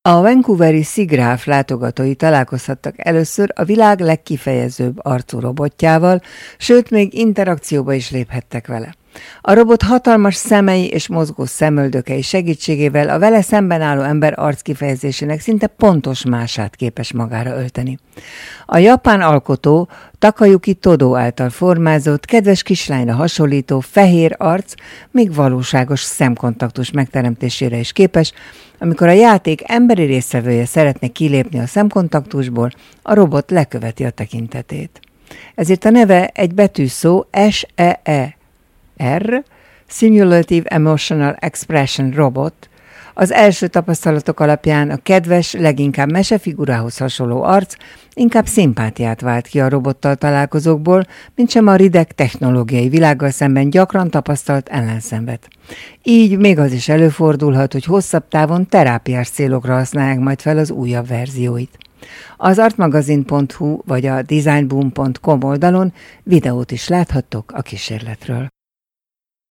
A vancouveri SIGGRAPH látogatói találkozhattak először a világ legkifejezőbb arcú robotjával, sőt, még interakcióba is léphettek vele. A robot hatalmas szemei és mozgó szemöldökei segítségével a vele szemben álló ember arckifejezésének szinte pontos mását képes magára ölteni. A japán alkotó Takayuki Todo által formázott, kedves kislányra hasonlító fehér arc még valóságos szemkontaktus megteremtésére is képes, amikor a játék emberi résztvevője szeretne kilépni a szemkontaktusból, a robot leköveti a tekintetét. Ezért a neve egy betűszó SEER, Simulative Emotional Expression Robot. Az első tapasztalatok alapján a kedves, leginkább mesefigurához hasonló arc inkább szimpátiát vált ki a robottal találkozókból, mintsem a rideg technológiai világgal szemben gyakran tapasztalt ellenszenvet. Így még az is előfordulhat, hogy hosszabb távon terápiás célokra használják majd fel az újabb verzióit. Az artmagazin.hu vagy a designboom.com oldalon videót is láthattok a kísérletről.